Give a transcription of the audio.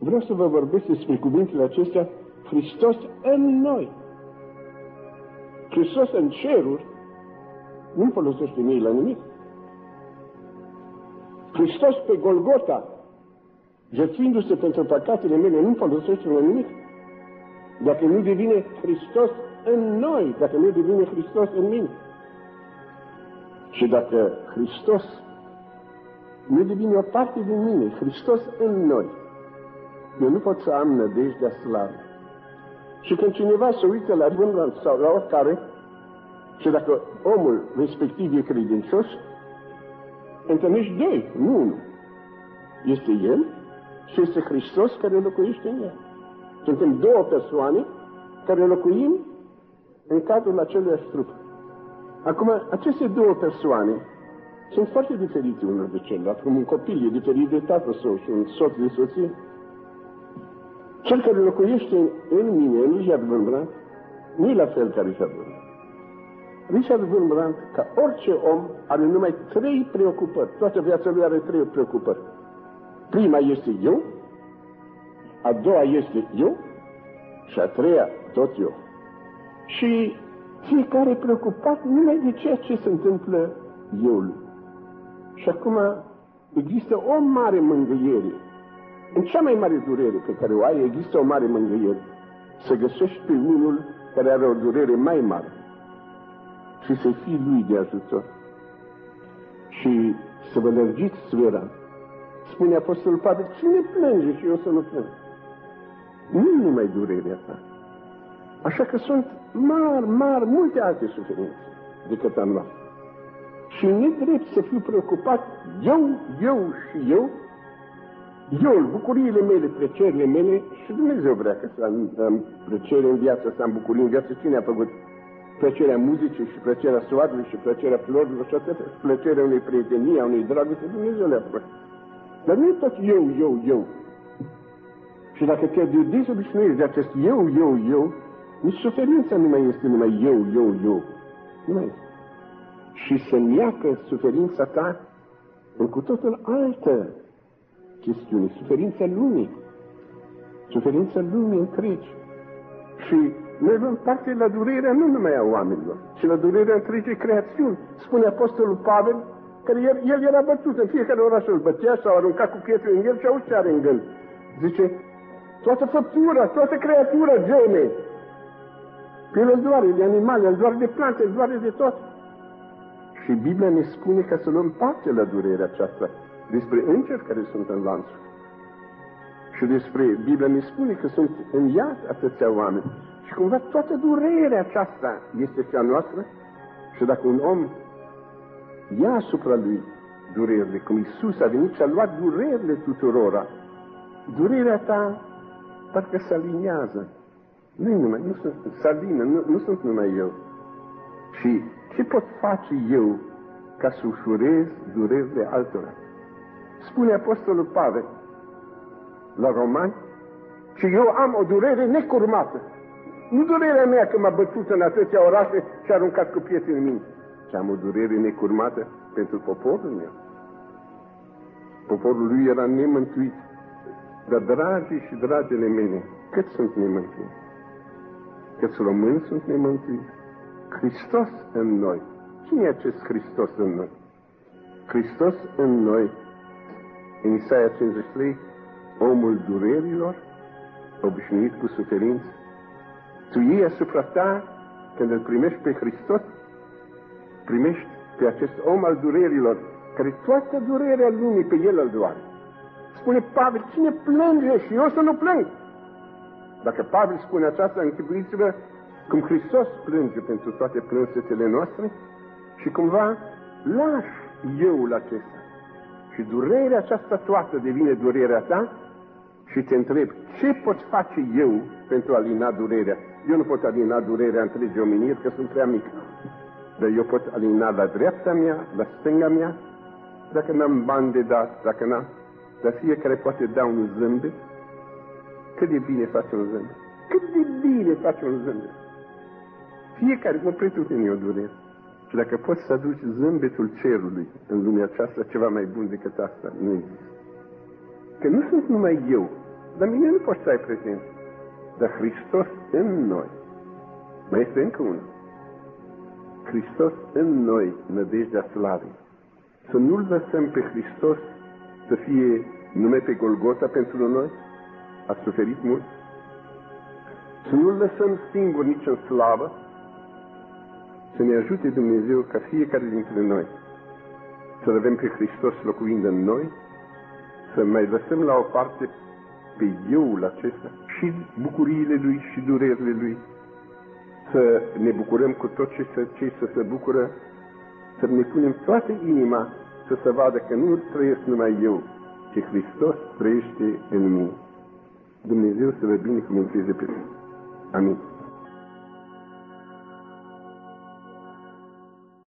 vreau să vă vorbesc despre cuvintele acestea, Hristos în noi. Hristos în ceruri nu folosește mie la nimic. Hristos pe Golgota, jertfindu-se pentru păcatele mele, nu folosește la nimic. Dacă nu devine Hristos în noi, dacă nu devine Hristos în mine. Și dacă Hristos nu devine o parte din mine, Hristos în noi, eu nu pot să am nădejdea slavă. Și când cineva se uită la Rembrandt sau la oricare, și dacă omul respectiv e credincios, întâlnești doi, nu unul. Este el și este Hristos care locuiește în el. Suntem două persoane care locuim în cadrul aceluiași trup. Acum, aceste două persoane sunt foarte diferite unul de celălalt, cum un copil e diferit de tatăl său și un soț de soție. Cel care locuiește în mine, în Richard Wurmbrand, nu e la fel ca Richard Wurmbrand. Richard Wurmbrand, ca orice om, are numai 3 preocupări. Toată viața lui are 3 preocupări. Prima este eu, a doua este eu și a treia tot eu. Și fiecare preocupat numai de ceea ce se întâmplă eu. Și acum există o mare mângâiere. În cea mai mare durere pe care o ai, există o mare mângâiere. Să găsești pe unul care are o durere mai mare și să fii lui de ajutor. Și să vă lărgiți sfera. Spune Apostolul Pavel, cine plânge și eu să nu plâng? Nu numai durerea ta. Așa că sunt mari, multe alte suferințe decât a noastră. Și nu drept să fiu preocupat eu și eu, bucuriile mele, plăcerile mele, și Dumnezeu vrea că să am plăcere în viață, să am bucurii în viață. Cine a făcut plăcerea muzicii și plăcerea soarelui și plăcerea florilor și atât, plăcerea unei prietenii, a unei dragoste, Dumnezeu le-a făcut. Dar nu e tot eu. Și dacă te dezobișnuiești de acest eu, nici suferința nu mai este numai eu. Nu mai este. Și să neacă suferința ta în cu totul altă chestiune, suferința lumii întregi. Și noi luăm parte la durerea nu numai a oamenilor, ci la durerea întregii creațiuni. Spune Apostolul Pavel că el era bătut, în fiecare oraș îl bătea, s-au aruncat cu pietre în el și auzi ce are în gând. Zice, toată făptura, toată creatura geme. Pe el îl doare de animale, îl doare de plante, îl doare de tot. Și Biblia ne spune ca să luăm parte la durerea aceasta, despre îngeri care sunt în lanțuri. Și despre Biblia ne spune că sunt în iad atâția oameni. Și cumva toată durerea aceasta este cea noastră. Și dacă un om ia asupra lui durerile, cum Iisus a venit și a luat durerile tuturora, durerea ta parcă se aliniază. Nu sunt numai eu. Și ce pot face eu ca să ușurez durerile altora? Spune Apostolul Pavel la Romani că eu am o durere necurmată. Nu durerea mea că m-a bătut în atâția orașe și a aruncat cu pietre în mine, ci am o durere necurmată pentru poporul meu. Poporul lui era nemântuit, dar dragii și dragele mele, cât sunt nemântuiți? Câți români sunt nemântuiți? Hristos în noi. Cine e acest Hristos în noi? Hristos în noi, în Isaia 53, omul durerilor, obișnuit cu suferință. Tu iei asupra ta, când îl primești pe Hristos, primești pe acest om al durerilor, care toată durerea lumii pe el îl doare. Spune Pavel, cine plânge și eu să nu plâng? Dacă Pavel spune aceasta, închipuiți-vă cum Hristos plânge pentru toate plânsetele noastre și cumva lași euul acesta. Și durerea aceasta toată devine durerea ta și te întreb, ce pot face eu pentru a alina durerea? Eu nu pot alina durerea întregii omeniri, că sunt prea mic. Dar eu pot alina la dreapta mea, la stânga mea, dacă n-am bani de dat, dacă n-am. Dar fiecare poate da un zâmbet. Cât de bine face un zâmbet? Cât de bine face un zâmbet? Fiecare mă pretutine o durere. Și dacă poți să aduci zâmbetul cerului în lumea aceasta, ceva mai bun decât asta nu există. Că nu sunt numai eu La mine nu poți să ai prezent. Dar Hristos în noi. Mai este încă unul. Hristos în noi, nădejdea slavei. Să nu-L lăsăm pe Hristos să fie nume pe Golgota pentru noi. A suferit mult. Să nu-L lăsăm singur nici în slavă. Să ne ajute Dumnezeu ca fiecare dintre noi să-L avem pe Hristos locuind în noi, să mai lăsăm la o parte pe euul acesta și bucuriile Lui și durerile Lui, să ne bucurăm cu tot ce să se bucură, să ne punem toată inima să se vadă că nu trăiesc numai eu, ci Hristos trăiește în mine. Dumnezeu să vă binecuvânteze pe toți. Amin.